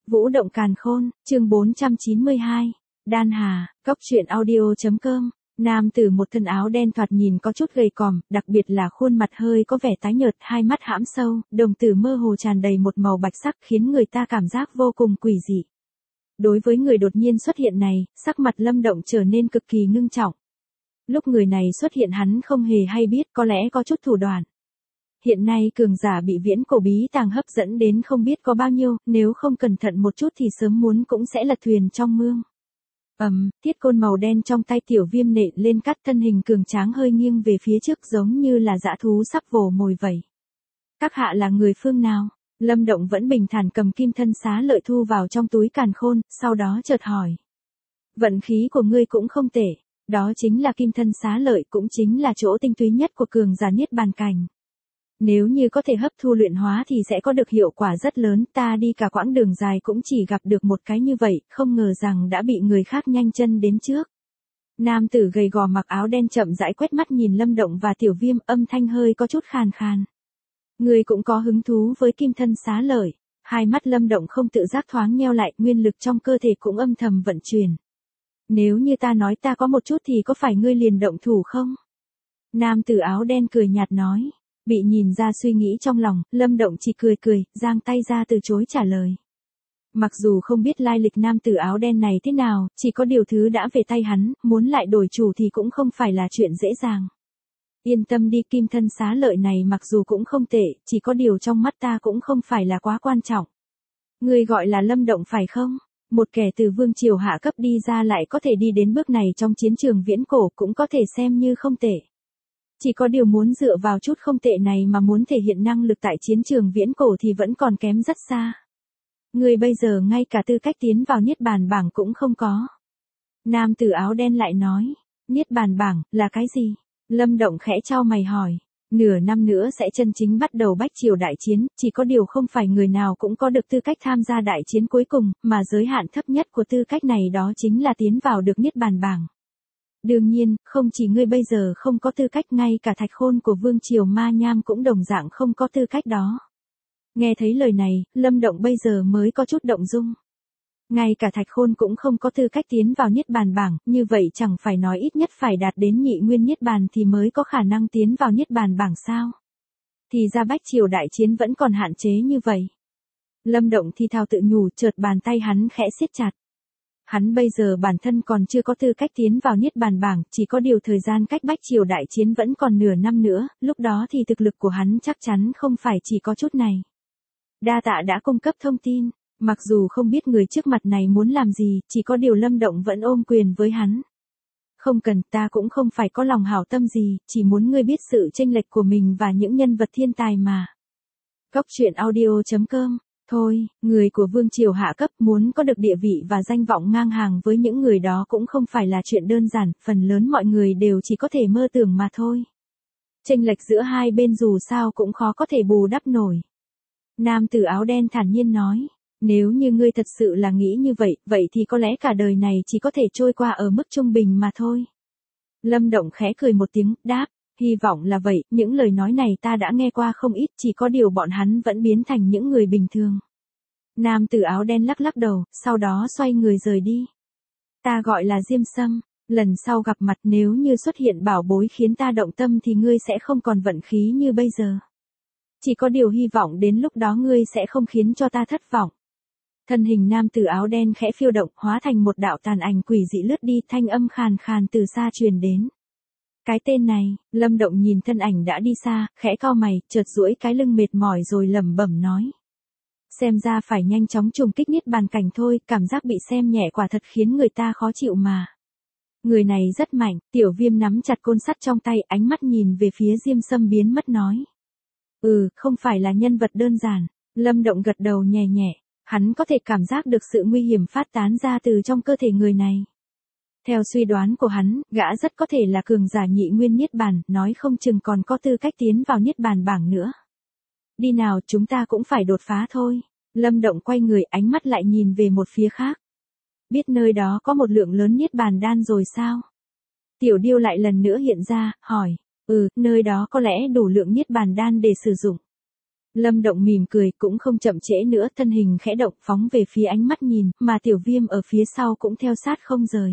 Vũ động càn khôn, chương 492. Đan Hà, Cốc truyện audio.com. Nam tử một thân áo đen thoạt nhìn có chút gầy còm, đặc biệt là khuôn mặt hơi có vẻ tái nhợt, hai mắt hãm sâu, đồng tử mơ hồ tràn đầy một màu bạch sắc khiến người ta cảm giác vô cùng quỷ dị. Đối với người đột nhiên xuất hiện này, sắc mặt Lâm Động trở nên cực kỳ ngưng trọng. Lúc người này xuất hiện hắn không hề hay biết, có lẽ có chút thủ đoạn. Hiện nay cường giả bị viễn cổ bí tàng hấp dẫn đến không biết có bao nhiêu, nếu không cẩn thận một chút thì sớm muốn cũng sẽ lật thuyền trong mương. Thiết côn màu đen trong tay Tiểu Viêm nện lên cắt, thân hình cường tráng hơi nghiêng về phía trước giống như là dã thú sắp vồ mồi vậy. Các hạ là người phương nào? Lâm Động vẫn bình thản cầm kim thân xá lợi thu vào trong túi càn khôn, sau đó chợt hỏi. Vận khí của ngươi cũng không tệ, đó chính là kim thân xá lợi, cũng chính là chỗ tinh túy nhất của cường giả niết bàn cảnh. Nếu như có thể hấp thu luyện hóa thì sẽ có được hiệu quả rất lớn, ta đi cả quãng đường dài cũng chỉ gặp được một cái như vậy, không ngờ rằng đã bị người khác nhanh chân đến trước. Nam tử gầy gò mặc áo đen chậm rãi quét mắt nhìn Lâm Động và Tiểu Viêm, âm thanh hơi có chút khàn khàn. Người cũng có hứng thú với kim thân xá lợi. Hai mắt Lâm Động không tự giác thoáng nheo lại, nguyên lực trong cơ thể cũng âm thầm vận chuyển. Nếu như ta nói ta có một chút thì có phải ngươi liền động thủ không? Nam tử áo đen cười nhạt nói. Bị nhìn ra suy nghĩ trong lòng, Lâm Động chỉ cười, giang tay ra từ chối trả lời. Mặc dù không biết lai lịch nam tử áo đen này thế nào, chỉ có điều thứ đã về tay hắn, muốn lại đổi chủ thì cũng không phải là chuyện dễ dàng. Yên tâm đi, kim thân xá lợi này mặc dù cũng không tệ, chỉ có điều trong mắt ta cũng không phải là quá quan trọng. Người gọi là Lâm Động phải không? Một kẻ từ vương triều hạ cấp đi ra lại có thể đi đến bước này trong chiến trường viễn cổ cũng có thể xem như không tệ. Chỉ có điều muốn dựa vào chút không tệ này mà muốn thể hiện năng lực tại chiến trường viễn cổ thì vẫn còn kém rất xa. Người bây giờ ngay cả tư cách tiến vào niết bàn bảng cũng không có. Nam tử áo đen lại nói, niết bàn bảng là cái gì? Lâm Động khẽ chau mày hỏi. Nửa năm nữa sẽ chân chính bắt đầu bách triều đại chiến, chỉ có điều không phải người nào cũng có được tư cách tham gia đại chiến cuối cùng, mà giới hạn thấp nhất của tư cách này đó chính là tiến vào được niết bàn bảng. Đương nhiên, không chỉ ngươi bây giờ không có tư cách, ngay cả Thạch Khôn của vương triều Ma Nham cũng đồng dạng không có tư cách đó. Nghe thấy lời này, Lâm Động bây giờ mới có chút động dung. Ngay cả Thạch Khôn cũng không có tư cách tiến vào niết bàn bảng, như vậy chẳng phải nói ít nhất phải đạt đến nhị nguyên niết bàn thì mới có khả năng tiến vào niết bàn bảng sao? Thì ra bách triều đại chiến vẫn còn hạn chế như vậy. Lâm Động thi thào tự nhủ, chợt bàn tay hắn khẽ siết chặt. Hắn bây giờ bản thân còn chưa có tư cách tiến vào niết bàn bảng, chỉ có điều thời gian cách bách triều đại chiến vẫn còn nửa năm nữa, lúc đó thì thực lực của hắn chắc chắn không phải chỉ có chút này. Đa tạ đã cung cấp thông tin, mặc dù không biết người trước mặt này muốn làm gì, chỉ có điều Lâm Động vẫn ôm quyền với hắn. Không cần, ta cũng không phải có lòng hảo tâm gì, chỉ muốn ngươi biết sự chênh lệch của mình và những nhân vật thiên tài mà. Cốc truyện audio.com. Thôi, người của vương triều hạ cấp muốn có được địa vị và danh vọng ngang hàng với những người đó cũng không phải là chuyện đơn giản, phần lớn mọi người đều chỉ có thể mơ tưởng mà thôi. Chênh lệch giữa hai bên dù sao cũng khó có thể bù đắp nổi. Nam tử áo đen thản nhiên nói, nếu như ngươi thật sự là nghĩ như vậy, vậy thì có lẽ cả đời này chỉ có thể trôi qua ở mức trung bình mà thôi. Lâm Động khẽ cười một tiếng, đáp. Hy vọng là vậy, những lời nói này ta đã nghe qua không ít, chỉ có điều bọn hắn vẫn biến thành những người bình thường. Nam tử áo đen lắc lắc đầu, sau đó xoay người rời đi. Ta gọi là Diêm Sâm, lần sau gặp mặt nếu như xuất hiện bảo bối khiến ta động tâm thì ngươi sẽ không còn vận khí như bây giờ. Chỉ có điều hy vọng đến lúc đó ngươi sẽ không khiến cho ta thất vọng. Thân hình nam tử áo đen khẽ phiêu động, hóa thành một đạo tàn ảnh quỷ dị lướt đi, thanh âm khàn khàn từ xa truyền đến. Cái tên này, Lâm Động nhìn thân ảnh đã đi xa, khẽ cau mày, chợt duỗi cái lưng mệt mỏi rồi lẩm bẩm nói. Xem ra phải nhanh chóng trùng kích niết bàn cảnh thôi, cảm giác bị xem nhẹ quả thật khiến người ta khó chịu mà. Người này rất mạnh, Tiểu Viêm nắm chặt côn sắt trong tay, ánh mắt nhìn về phía Diêm Sâm biến mất nói. Không phải là nhân vật đơn giản, Lâm Động gật đầu nhẹ nhẹ, hắn có thể cảm giác được sự nguy hiểm phát tán ra từ trong cơ thể người này. Theo suy đoán của hắn, gã rất có thể là cường giả nhị nguyên niết bàn, nói không chừng còn có tư cách tiến vào niết bàn bảng nữa. Đi nào, chúng ta cũng phải đột phá thôi. Lâm Động quay người, ánh mắt lại nhìn về một phía khác. Biết nơi đó có một lượng lớn niết bàn đan rồi sao? Tiểu Điêu lại lần nữa hiện ra, hỏi. Nơi đó có lẽ đủ lượng niết bàn đan để sử dụng. Lâm Động mỉm cười cũng không chậm trễ nữa, thân hình khẽ động phóng về phía ánh mắt nhìn, mà Tiểu Viêm ở phía sau cũng theo sát không rời.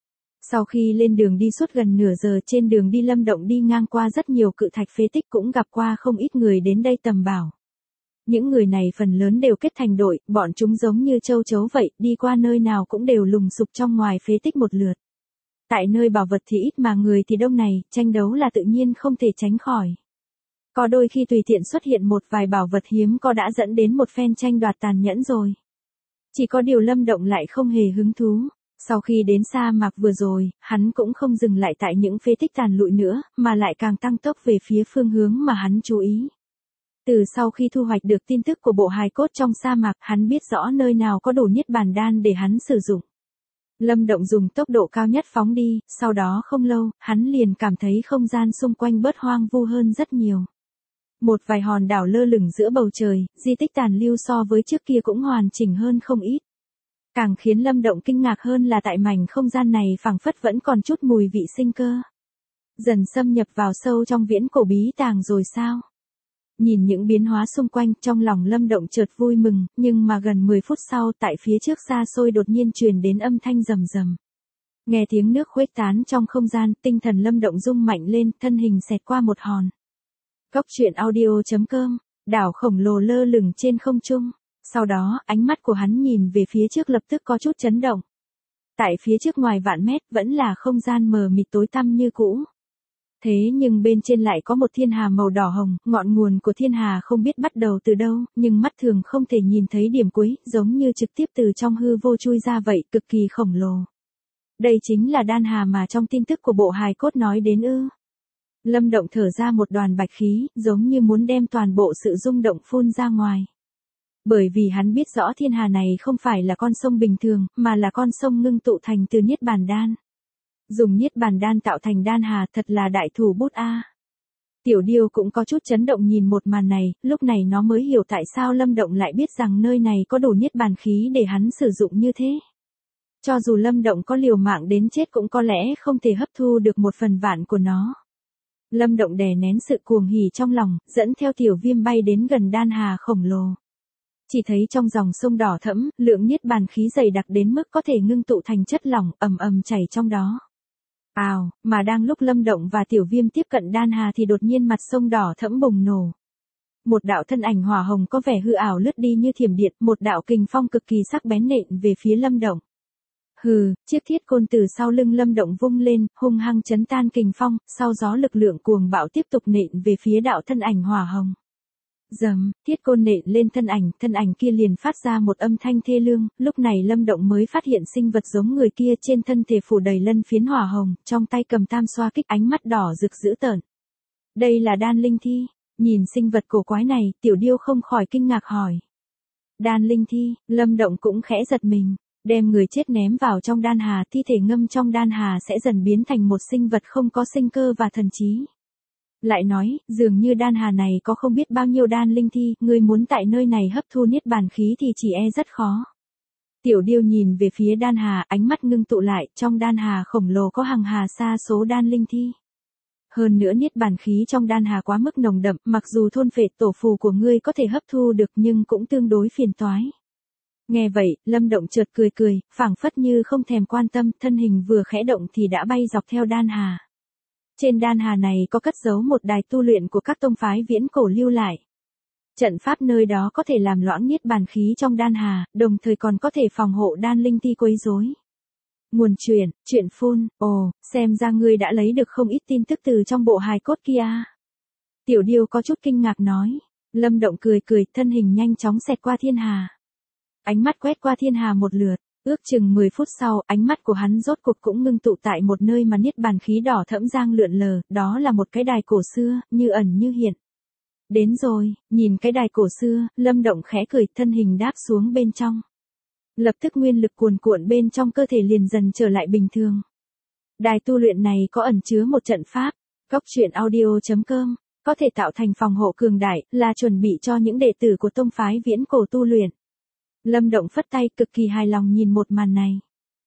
Sau khi lên đường đi suốt gần nửa giờ, trên đường đi Lâm Động đi ngang qua rất nhiều cự thạch phế tích, cũng gặp qua không ít người đến đây tầm bảo. Những người này phần lớn đều kết thành đội, bọn chúng giống như châu chấu vậy, đi qua nơi nào cũng đều lùng sục trong ngoài phế tích một lượt. Tại nơi bảo vật thì ít mà người thì đông này, tranh đấu là tự nhiên không thể tránh khỏi. Có đôi khi tùy tiện xuất hiện một vài bảo vật hiếm có đã dẫn đến một phen tranh đoạt tàn nhẫn rồi. Chỉ có điều Lâm Động lại không hề hứng thú. Sau khi đến sa mạc vừa rồi, hắn cũng không dừng lại tại những phế tích tàn lụi nữa, mà lại càng tăng tốc về phía phương hướng mà hắn chú ý. Từ sau khi thu hoạch được tin tức của bộ hài cốt trong sa mạc, hắn biết rõ nơi nào có đủ niết bàn đan để hắn sử dụng. Lâm Động dùng tốc độ cao nhất phóng đi, sau đó không lâu, hắn liền cảm thấy không gian xung quanh bớt hoang vu hơn rất nhiều. Một vài hòn đảo lơ lửng giữa bầu trời, di tích tàn lưu so với trước kia cũng hoàn chỉnh hơn không ít. Càng khiến Lâm Động kinh ngạc hơn là tại mảnh không gian này phảng phất vẫn còn chút mùi vị sinh cơ. Dần xâm nhập vào sâu trong viễn cổ bí tàng rồi sao? Nhìn những biến hóa xung quanh, trong lòng Lâm Động chợt vui mừng, nhưng mà gần 10 phút sau, tại phía trước xa xôi đột nhiên truyền đến âm thanh rầm rầm. Nghe tiếng nước khuếch tán trong không gian, tinh thần Lâm Động rung mạnh lên, thân hình xẹt qua một hòn. Cốc truyện audio.com, đảo khổng lồ lơ lửng trên không trung. Sau đó, ánh mắt của hắn nhìn về phía trước lập tức có chút chấn động. Tại phía trước ngoài vạn mét vẫn là không gian mờ mịt tối tăm như cũ. Thế nhưng bên trên lại có một thiên hà màu đỏ hồng, ngọn nguồn của thiên hà không biết bắt đầu từ đâu, nhưng mắt thường không thể nhìn thấy điểm cuối, giống như trực tiếp từ trong hư vô chui ra vậy, cực kỳ khổng lồ. Đây chính là đan hà mà trong tin tức của bộ hài cốt nói đến ư. Lâm Động thở ra một đoàn bạch khí, giống như muốn đem toàn bộ sự rung động phun ra ngoài. Bởi vì hắn biết rõ thiên hà này không phải là con sông bình thường, mà là con sông ngưng tụ thành từ niết bàn đan. Dùng niết bàn đan tạo thành đan hà thật là đại thủ bút a. Tiểu Điêu cũng có chút chấn động nhìn một màn này, lúc này nó mới hiểu tại sao Lâm Động lại biết rằng nơi này có đủ niết bàn khí để hắn sử dụng như thế. Cho dù Lâm Động có liều mạng đến chết cũng có lẽ không thể hấp thu được một phần vạn của nó. Lâm Động đè nén sự cuồng hỉ trong lòng, dẫn theo Tiểu Viêm bay đến gần đan hà khổng lồ. Chỉ thấy trong dòng sông đỏ thẫm, lượng niết bàn khí dày đặc đến mức có thể ngưng tụ thành chất lỏng, ầm ầm chảy trong đó. Ào, mà đang lúc Lâm Động và Tiểu Viêm tiếp cận đan hà thì đột nhiên mặt sông đỏ thẫm bùng nổ. Một đạo thân ảnh hỏa hồng có vẻ hư ảo lướt đi như thiểm điện, một đạo kình phong cực kỳ sắc bén nện về phía Lâm Động. Hừ, chiếc thiết côn từ sau lưng Lâm Động vung lên, hung hăng chấn tan kình phong, sau gió lực lượng cuồng bạo tiếp tục nện về phía đạo thân ảnh hỏa hồng. Dầm, thiết côn nện lên thân ảnh kia liền phát ra một âm thanh thê lương, lúc này Lâm Động mới phát hiện sinh vật giống người kia trên thân thể phủ đầy lân phiến hỏa hồng, trong tay cầm tam xoa kích, ánh mắt đỏ rực dữ tợn. Đây là đan linh thi, nhìn sinh vật cổ quái này, Tiểu Điêu không khỏi kinh ngạc hỏi. Đan linh thi, Lâm Động cũng khẽ giật mình, đem người chết ném vào trong đan hà, thi thể ngâm trong đan hà sẽ dần biến thành một sinh vật không có sinh cơ và thần trí. Lại nói, dường như đan hà này có không biết bao nhiêu đan linh thi, ngươi muốn tại nơi này hấp thu niết bàn khí thì chỉ e rất khó. Tiểu Điêu nhìn về phía đan hà, ánh mắt ngưng tụ lại, trong đan hà khổng lồ có hàng hà sa số đan linh thi. Hơn nữa niết bàn khí trong đan hà quá mức nồng đậm, mặc dù thôn phệ tổ phù của ngươi có thể hấp thu được nhưng cũng tương đối phiền toái. Nghe vậy, Lâm Động chợt cười cười, phảng phất như không thèm quan tâm, thân hình vừa khẽ động thì đã bay dọc theo đan hà. Trên đan hà này có cất giấu một đài tu luyện của các tông phái viễn cổ lưu lại. Trận pháp nơi đó có thể làm loãng niết bàn khí trong đan hà, đồng thời còn có thể phòng hộ đan linh thi quấy rối. Nguồn truyện phun, ồ, xem ra ngươi đã lấy được không ít tin tức từ trong bộ hài cốt kia. Tiểu Điêu có chút kinh ngạc nói. Lâm Động cười cười, thân hình nhanh chóng xẹt qua thiên hà. Ánh mắt quét qua thiên hà một lượt, ước chừng 10 phút sau, ánh mắt của hắn rốt cuộc cũng ngưng tụ tại một nơi mà niết bàn khí đỏ thẫm giang lượn lờ, đó là một cái đài cổ xưa, như ẩn như hiện. Đến rồi, nhìn cái đài cổ xưa, Lâm Động khẽ cười, thân hình đáp xuống bên trong. Lập tức nguyên lực cuồn cuộn bên trong cơ thể liền dần trở lại bình thường. Đài tu luyện này có ẩn chứa một trận pháp, Cốc truyện audio.com, có thể tạo thành phòng hộ cường đại, là chuẩn bị cho những đệ tử của tông phái viễn cổ tu luyện. Lâm Động phất tay, cực kỳ hài lòng nhìn một màn này.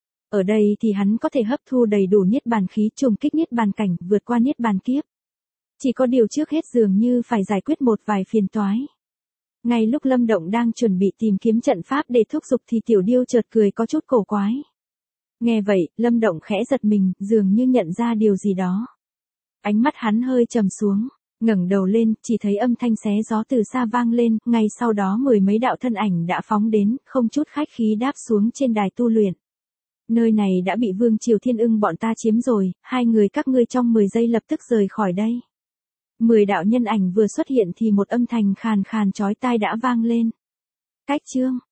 Ở đây thì hắn có thể hấp thu đầy đủ niết bàn khí, trùng kích niết bàn cảnh, vượt qua niết bàn kiếp. Chỉ có điều trước hết dường như phải giải quyết một vài phiền toái. Ngay lúc Lâm Động đang chuẩn bị tìm kiếm trận pháp để thúc giục thì Tiểu Điêu chợt cười có chút cổ quái. Nghe vậy, Lâm Động khẽ giật mình, dường như nhận ra điều gì đó. Ánh mắt hắn hơi trầm xuống, ngẩng đầu lên, chỉ thấy âm thanh xé gió từ xa vang lên, ngay sau đó mười mấy đạo thân ảnh đã phóng đến, không chút khách khí đáp xuống trên đài tu luyện. Nơi này đã bị Vương Triều Thiên Ưng bọn ta chiếm rồi, hai người các ngươi trong 10 giây lập tức rời khỏi đây. 10 đạo nhân ảnh vừa xuất hiện thì một âm thanh khàn khàn chói tai đã vang lên. Cách chương